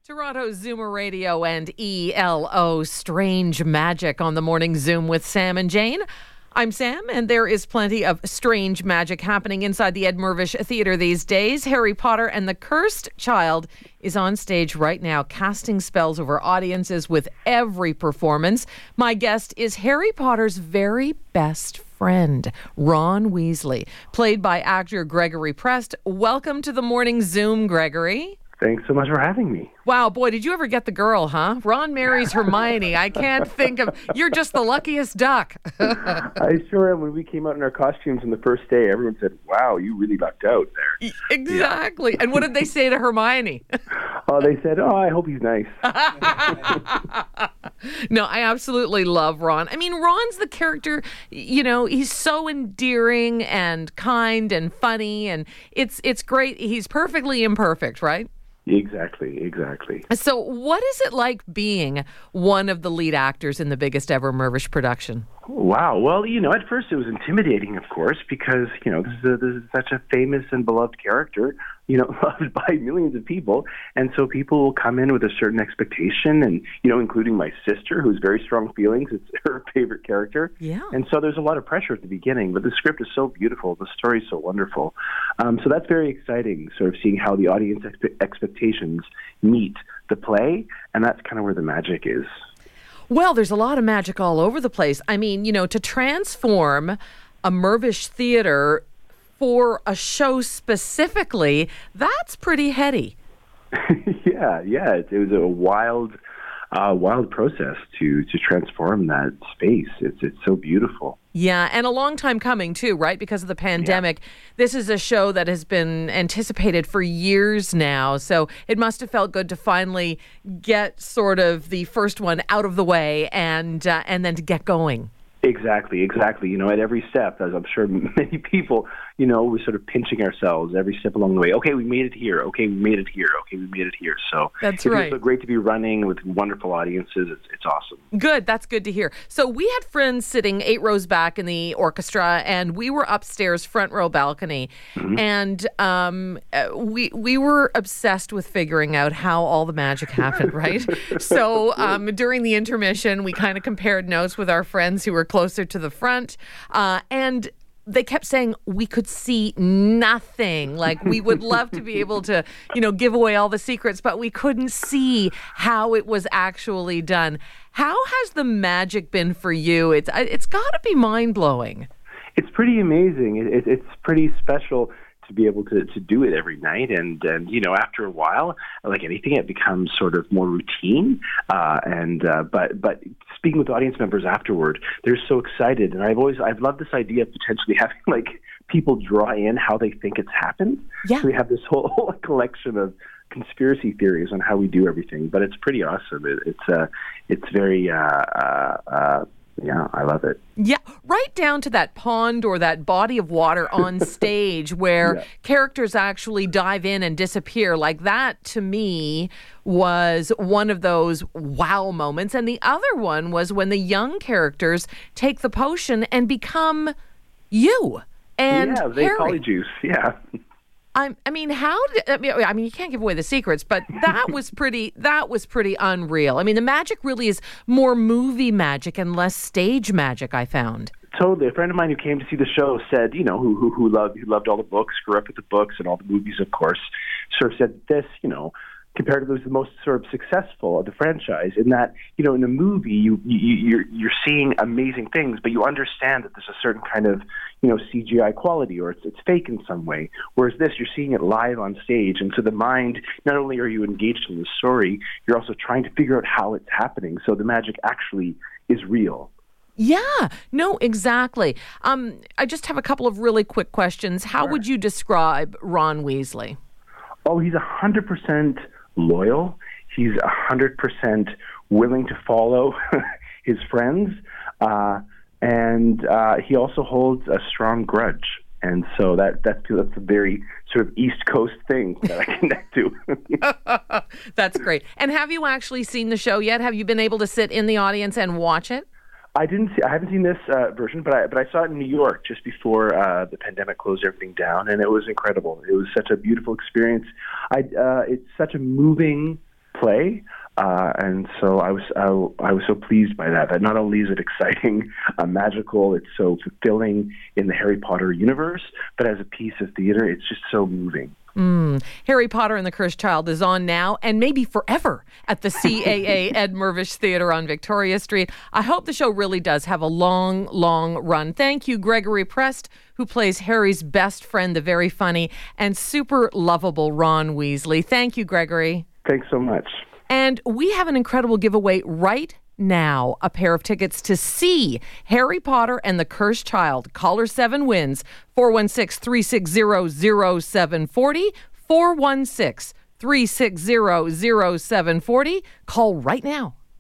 Toronto's Zoomer Radio and ELO Strange Magic on the Morning Zoom with Sam and Jane. I'm Sam, and there is plenty of strange magic happening inside the Ed Mirvish Theatre these days. Harry Potter and the Cursed Child is on stage right now, casting spells over audiences with every performance. My guest is Harry Potter's very best friend, Ron Weasley, played by actor Gregory Prest. Welcome to the Morning Zoom, Gregory. Thanks so much for having me. Wow, boy, did you ever get the girl, huh? Ron marries Hermione. I can't think of... You're just the luckiest duck. I sure am. When we came out in our costumes on the first day, everyone said, wow, you really lucked out there. Exactly. Yeah. And what did they say to Hermione? Oh, they said, I hope he's nice. No, I absolutely love Ron. I mean, Ron's the character, he's so endearing and kind and funny, and it's great. He's perfectly imperfect, right? Exactly. So what is it like being one of the lead actors in the biggest ever Mirvish production? Wow. Well, at first it was intimidating, of course, because, this is such a famous and beloved character, loved by millions of people. And so people will come in with a certain expectation and, including my sister, who's very strong feelings. It's her favorite character. Yeah. And so there's a lot of pressure at the beginning, but the script is so beautiful. The story is so wonderful. So that's very exciting, sort of seeing how the audience expectations meet the play. And that's kind of where the magic is. Well, there's a lot of magic all over the place. I mean, to transform a Mirvish theater for a show specifically, that's pretty heady. Yeah. It was a wild process to transform that space. It's so beautiful. Yeah, and a long time coming too, right? Because of the pandemic. Yeah. This is a show that has been anticipated for years now, so it must have felt good to finally get sort of the first one out of the way and then to get going. Exactly. At every step, as I'm sure many people, we're sort of pinching ourselves every step along the way. Okay, we made it here. Okay, we made it here. Okay, we made it here. So that's right. It's so great to be running with wonderful audiences. It's awesome. Good. That's good to hear. So we had friends sitting 8 rows back in the orchestra, and we were upstairs, front row balcony, and we were obsessed with figuring out how all the magic happened, right? So during the intermission, we kind of compared notes with our friends who were closer to the front, and they kept saying we could see nothing. Like, we would love to be able to, give away all the secrets, but we couldn't see how it was actually done. How has the magic been for you? It's got to be mind-blowing. It's pretty amazing. It's pretty special to be able to do it every night. And after a while, like anything, it becomes sort of more routine. But speaking with audience members afterward, they're so excited. And I've loved this idea of potentially having people draw in how they think it's happened. Yeah. So we have this whole collection of conspiracy theories on how we do everything, but it's pretty awesome. It's very, I love it. Yeah, right down to that pond or that body of water on stage where characters actually dive in and disappear. Like, that, to me, was one of those wow moments. And the other one was when the young characters take the potion and become you and they Harry. Polyjuice, yeah. You can't give away the secrets, but that was pretty unreal. I mean, the magic really is more movie magic and less stage magic, I found. Totally. A friend of mine who came to see the show said, who loved all the books, grew up with the books and all the movies, of course, sort of said this, comparatively was the most sort of successful of the franchise, in that, in a movie you're seeing amazing things, but you understand that there's a certain kind of, CGI quality, or it's fake in some way. Whereas this, you're seeing it live on stage, and so the mind, not only are you engaged in the story, you're also trying to figure out how it's happening. So the magic actually is real. Yeah, no, exactly. I just have a couple of really quick questions. How would you describe Ron Weasley? Oh, he's 100% loyal. He's 100% willing to follow his friends. And he also holds a strong grudge. And so that's a very sort of East Coast thing that I connect to. That's great. And have you actually seen the show yet? Have you been able to sit in the audience and watch it? I haven't seen this version, but I saw it in New York just before the pandemic closed everything down, and it was incredible. It was such a beautiful experience. It's such a moving play. And so I was so pleased by that. That not only is it exciting, magical, it's so fulfilling in the Harry Potter universe, but as a piece of theater, it's just so moving. Harry Potter and the Cursed Child is on now and maybe forever at the CAA Ed Mirvish Theatre on Victoria Street. I hope the show really does have a long, long run. Thank you, Gregory Prest, who plays Harry's best friend, the very funny and super lovable Ron Weasley. Thank you, Gregory. Thanks so much. And we have an incredible giveaway right now, a pair of tickets to see Harry Potter and the Cursed Child. Caller 7 wins 416-360-0740, 416-360-0740. Call right now.